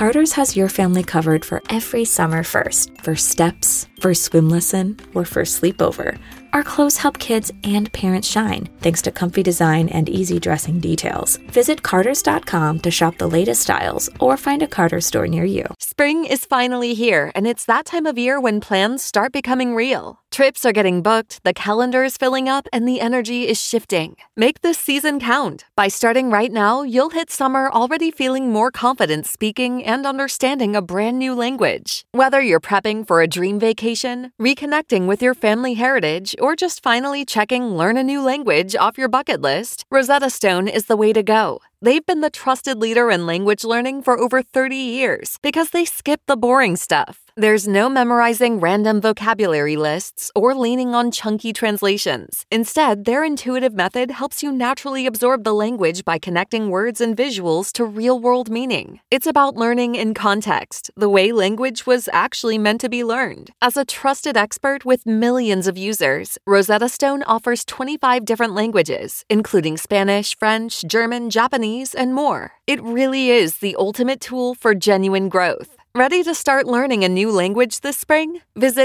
Carter's has your family covered for every summer first steps, first swim lesson, or first sleepover. Our clothes help kids and parents shine, thanks to comfy design and easy dressing details. Visit Carters.com to shop the latest styles or find a Carter's store near you. Spring is finally here, and it's that time of year when plans start becoming real. Trips are getting booked, the calendar is filling up, and the energy is shifting. Make this season count. By starting right now, you'll hit summer already feeling more confident speaking and understanding a brand new language. Whether you're prepping for a dream vacation, reconnecting with your family heritage, or just finally checking learn a new language off your bucket list, Rosetta Stone is the way to go. They've been the trusted leader in language learning for over 30 years because they skip the boring stuff. There's no memorizing random vocabulary lists or leaning on chunky translations. Instead, their intuitive method helps you naturally absorb the language by connecting words and visuals to real-world meaning. It's about learning in context, the way language was actually meant to be learned. As a trusted expert with millions of users, Rosetta Stone offers 25 different languages, including Spanish, French, German, Japanese, and more. It really is the ultimate tool for genuine growth. Ready to start learning a new language this spring? Visit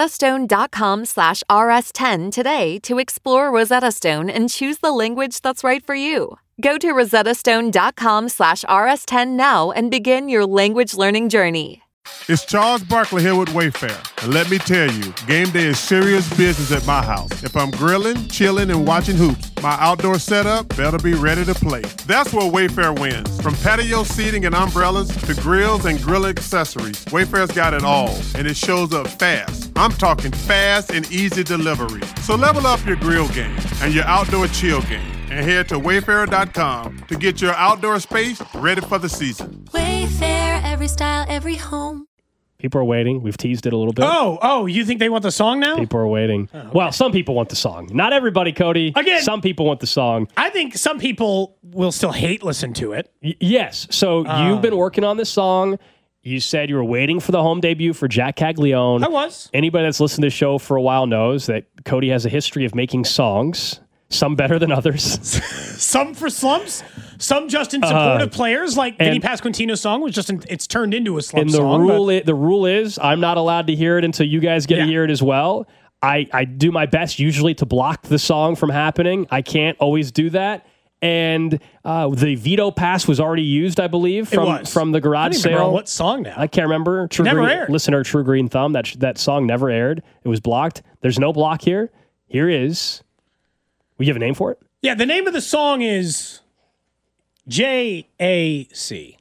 rosettastone.com/rs10 today to explore Rosetta Stone and choose the language that's right for you. Go to rosettastone.com/rs10 now and begin your language learning journey. It's Charles Barkley here with Wayfair. And let me tell you, game day is serious business at my house. If I'm grilling, chilling, and watching hoops, my outdoor setup better be ready to play. That's where Wayfair wins. From patio seating and umbrellas to grills and grill accessories, Wayfair's got it all, and it shows up fast. I'm talking fast and easy delivery. So level up your grill game and your outdoor chill game, and head to Wayfair.com to get your outdoor space ready for the season. Wayfair, every style, every home. People are waiting. We've teased it a little bit. Oh, you think they want the song now? People are waiting. Oh, okay. Well, some people want the song. Not everybody, Cody. Again, some people want the song. I think some people will still listen to it. Yes. So you've been working on this song. You said you were waiting for the home debut for Jack Caglione. I was. Anybody that's listened to the show for a while knows that Cody has a history of making songs. Some better than others. Some for slumps. Some just in support of players, like Vinny Pasquantino's song was just it's turned into a slump song. The rule is I'm not allowed to hear it until you guys get to hear it as well. I do my best usually to block the song from happening. I can't always do that. And the veto pass was already used, I believe, from the garage sale. What song now? I can't remember. Aired. Listener True Green Thumb, that song never aired. It was blocked. There's no block here. Here is... We have a name for it? Yeah, the name of the song is JAC.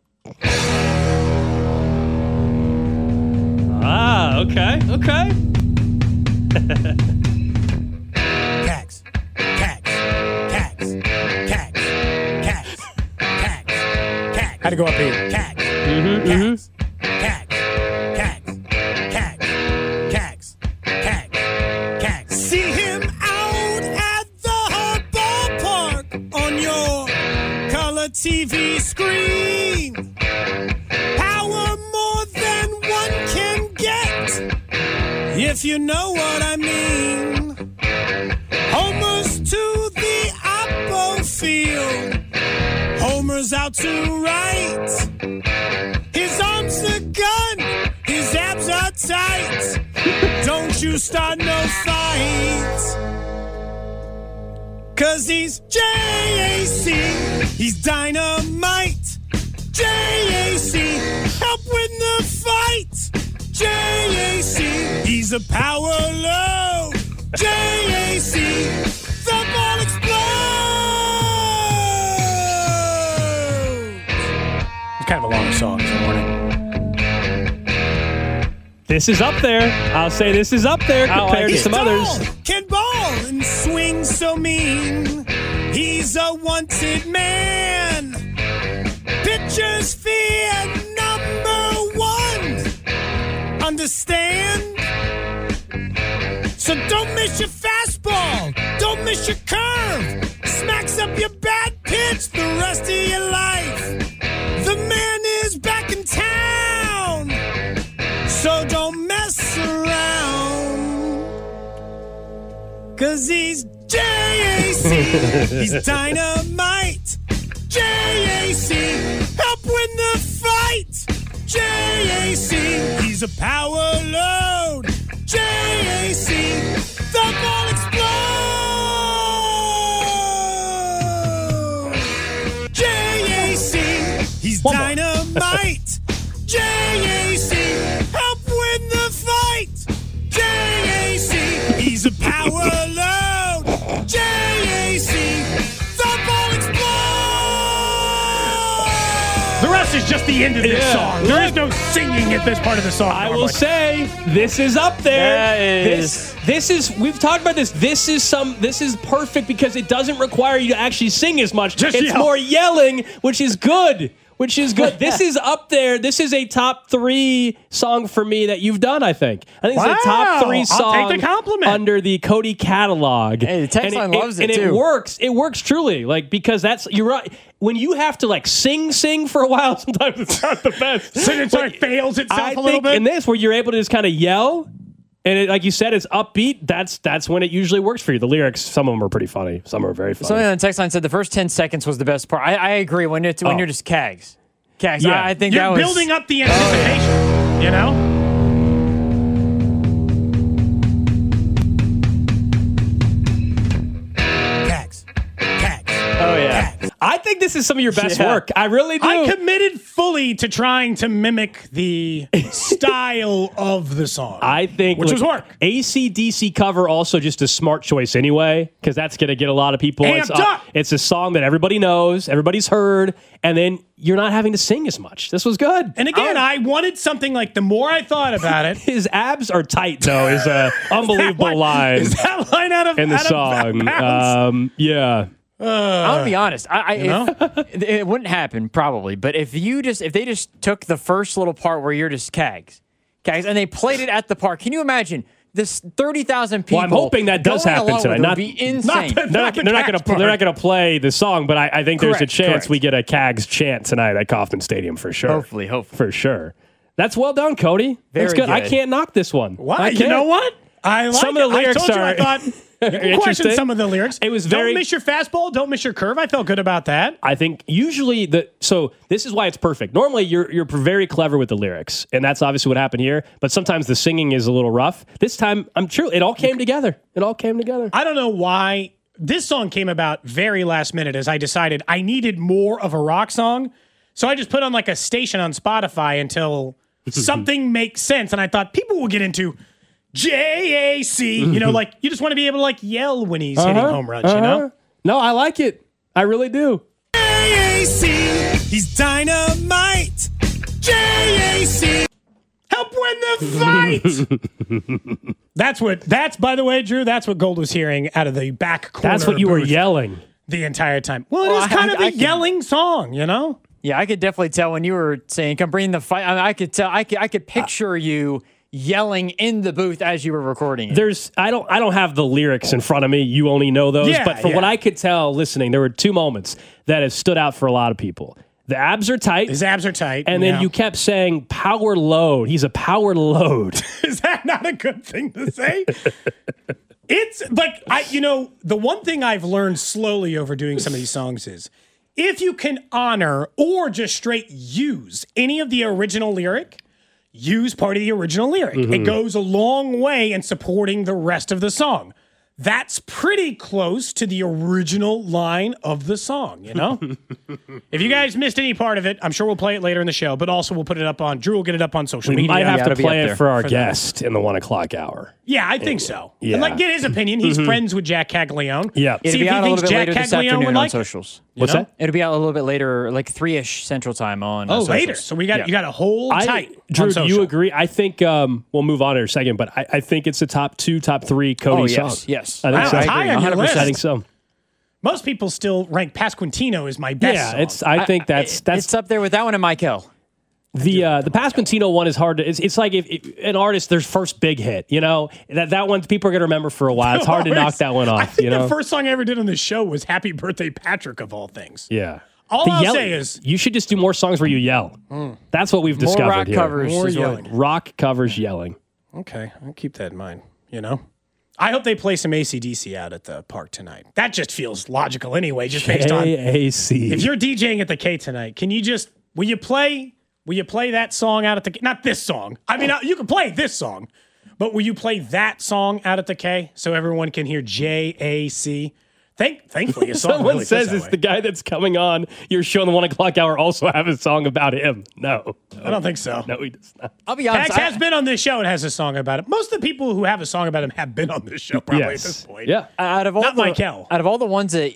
Okay. Cax. Had to go up here. Cax. Cax. See him out at the ballpark on your color TV screen. Power more than one can get, if you know what I mean. Homers to the Oppo field. Homer's out to right. His arms a gun. His abs are tight. Don't you start no fights. 'Cause he's JAC. He's dynamite. JAC. Help win the fight. JAC. He's a power low. JAC. The ball explodes. It's kind of a long song this morning. This is up there. I'll say this is up there compared to some others. Can ball and swing so mean. He's a wanted man. Pitchers fear #1. Understand? So don't miss your fastball. Don't miss your curve. Smacks up your bad pitch the rest of your life. The man is back in town. So don't mess around. 'Cause he's JAC. He's dynamite. JAC. Help win the fight. J-A-C, he's a power load. J-A-C, the ball explode. J-A-C, he's dynamite. J-A-C, help win the fight. J-A-C, he's a power load. J-A-C, the ball explode. The rest is just the end of this song. There is no singing at this part of the song. I will say this is up there. This is we've talked about this. This is perfect because it doesn't require you to actually sing as much. Just it's yell. more yelling, which is good. This is up there. This is a top 3 song for me that you've done, I think. I think it's a top 3 song I'll take the compliment. under the Cody catalog. Hey, the text line loves it, too. And it works. It works truly. Like, because you're right. When you have to, like, sing for a while, sometimes it's not the best. So it sort of fails itself a little bit. In this, where you're able to just kind of yell, and it, like you said, it's upbeat, that's when it usually works for you. The lyrics, some of them are pretty funny. Some are very funny. Something on the text line said the first 10 seconds was the best part. I agree when you're just cags. Cags. Yeah. I think You're that was building up the anticipation, you know? Cags. Oh, yeah. I think this is some of your best work. I really do. I committed fully to trying to mimic the style of the song. I think which was work. AC/DC cover also just a smart choice anyway, because that's going to get a lot of people. Amped up. It's a song that everybody knows, everybody's heard, and then you're not having to sing as much. This was good. And again, I wanted something like the more I thought about it. His abs are tight, though, is a unbelievable line Is that line out of in the out of song. bounds? Yeah. I'm gonna be honest. It wouldn't happen probably, but if they just took the first little part where you're just cags, and they played it at the park, can you imagine this 30,000 people? Well, I'm hoping that does going happen along tonight. with it would be insane. They're not going to play the song, but I think there's a Correct, chance correct. we get a Cags chant tonight at Kauffman Stadium for sure. Hopefully. For sure. That's well done, Cody. That's Very good. I good. can't knock this one. Why? I You can't. know what? I like Some of the lyrics I told you, are I thought. You can question interesting. some of the lyrics. It was very- Don't miss your fastball. Don't miss your curve. I felt good about that. I think usually so this is why it's perfect. Normally you're very clever with the lyrics, and that's obviously what happened here. But sometimes the singing is a little rough. This time, I'm sure it all came together. It all came together. I don't know why this song came about very last minute as I decided I needed more of a rock song. So I just put on like a station on Spotify until something makes sense. And I thought people will get into J-A-C. You know, like you just want to be able to like yell when he's hitting home runs, you know? No, I like it. I really do. J-A-C, he's dynamite. J-A-C. Help win the fight. That's by the way, Drew, that's what Gold was hearing out of the back corner. That's what you were booth yelling. the entire time. Well, it is kind of a yelling song, you know? Yeah, I could definitely tell when you were saying "Come bring the fight." I could tell. I could picture you yelling in the booth as you were recording it. I don't have the lyrics in front of me. You only know those. Yeah, but from what I could tell listening, there were 2 moments that have stood out for a lot of people. The abs are tight. His abs are tight. And then you kept saying power load. He's a power load. Is that not a good thing to say? It's like, the one thing I've learned slowly over doing some of these songs is if you can honor or just straight use any of the original lyric, use part of the original lyric. Mm-hmm. It goes a long way in supporting the rest of the song. That's pretty close to the original line of the song, you know? If you guys missed any part of it, I'm sure we'll play it later in the show, but also we'll put it up on, Drew will get it up on social We media. might have to it'll be play up it there for our guest in the 1 o'clock hour. Yeah, I think so. Yeah. And get his opinion. He's friends with Jack Caglione. Yeah. It'll See be if out he a thinks little bit Jack later this Caglione afternoon would on like it. socials. What's that? It'll be out a little bit later, like 3-ish Central Time on Oh, socials. later. So you got to hold tight. Drew, on do social. you agree? I think we'll move on in a second, but I think it's a top 2, top 3 Cody song. yes. I think Wow, so. it's high on your 100%. list. I think so. Most people still rank Pasquantino as my best song. I think that's It's up there with that one and Michael. the Pasquantino one is hard to. It's like if an artist their first big hit, that one people are gonna remember for a while. It's hard to knock that one off. I think the first song I ever did on this show was Happy Birthday Patrick of all things. Yeah. All I'll say is you should just do more songs where you yell. That's what we've discovered More rock here. covers. More is what- yelling. Rock covers yelling. Okay, I'll keep that in mind, I hope they play some AC/DC out at the park tonight. That just feels logical anyway, just based on AAC. if you're DJing at the K tonight, will you play Will you play that song out at the not this song? I mean, you can play this song, but will you play that song out at the K so everyone can hear JAC? Thankfully, a song Someone really says it's the guy that's coming on your show in the 1 o'clock hour also have a song about him. No. I don't think so. No, he does not. I'll be honest. Pax has been on this show and has a song about it. Most of the people who have a song about him have been on this show probably at this point. Yeah. Out of all Not Michael. Out of all the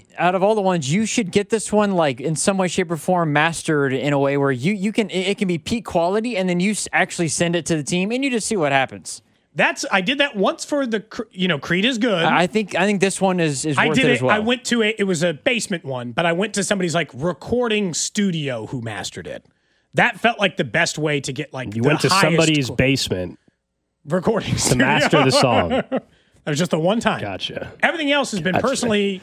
ones, you should get this one like in some way, shape, or form mastered in a way where you can it can be peak quality, and then you actually send it to the team and you just see what happens. I did that once for the Creed is good. I think this one is worth it as well. I went to it was a basement one, but I went to somebody's like recording studio who mastered it. That felt like the best way to get like you went to somebody's basement recording to master the song. That was just the one time. Gotcha. Everything else has been personally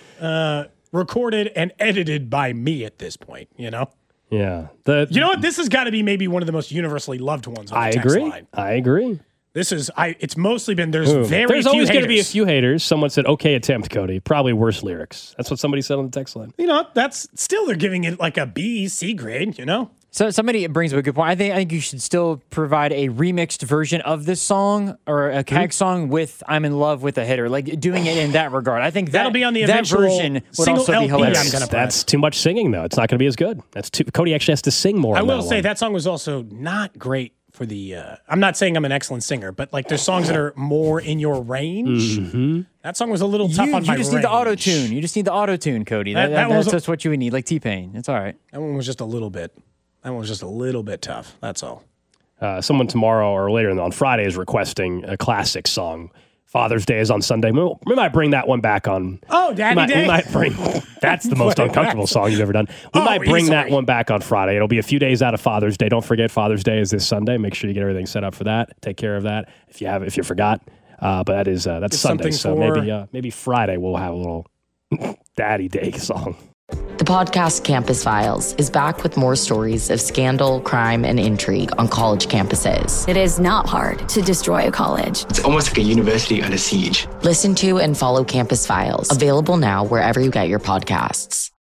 recorded and edited by me at this point. You know. Yeah. You know what? This has got to be maybe one of the most universally loved ones on the text line. I agree. This is it's mostly been there's always going to be a haters. few haters. Someone said, "Okay, attempt, Cody. Probably worse lyrics." That's what somebody said on the text line. You know, that's still they're giving it like a B, C grade. You know. So somebody brings up a good point. I think you should still provide a remixed version of this song or a CAG song with "I'm in Love with a Hitter," like doing it in that regard. I think that'll be on the that eventual version would single also LP be hilarious. That's too much singing, though. It's not going to be as good. Cody actually has to sing more. I will say that song was also not great for the. I'm not saying I'm an excellent singer, but like there's songs that are more in your range. Mm-hmm. That song was a little tough on my range. You just need the auto tune. You just need the auto tune, Cody. That's what you would need, like T-Pain. It's all right. That one was just a little bit. That one was just a little bit tough. That's all. Someone tomorrow or later on Friday is requesting a classic song. Father's Day is on Sunday. We might bring that one back on. Oh, Daddy Day. We might bring. That's the most uncomfortable song you've ever done. We might bring that one back on Friday. It'll be a few days out of Father's Day. Don't forget Father's Day is this Sunday. Make sure you get everything set up for that. Take care of that if you forgot. But that's Sunday. So maybe Friday we'll have a little Daddy Day song. The podcast Campus Files is back with more stories of scandal, crime, and intrigue on college campuses. It is not hard to destroy a college. It's almost like a university under siege. Listen to and follow Campus Files, available now wherever you get your podcasts.